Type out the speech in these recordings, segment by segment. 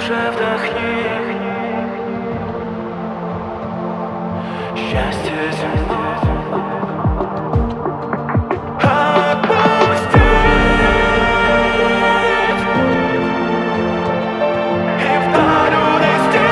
Глубже вдохни. Счастье земного отпусти и вдаль унести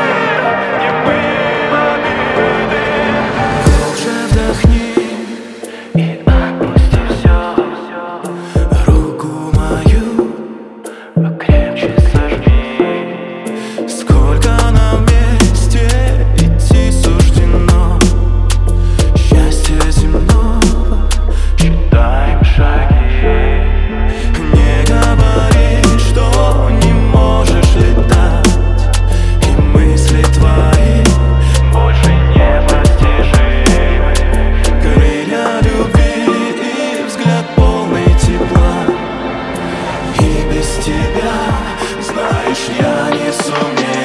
немые обиды. Глубже вдохни и отпусти все. Руку мою покрепче сожми. Сколько нам вместе идти суждено. Счастье земного считаем шаги. Не говори, что не можешь летать, и мысли твои больше непостижимы. Крылья любви и взгляд полный тепла. И без тебя, знаешь, я не сумею.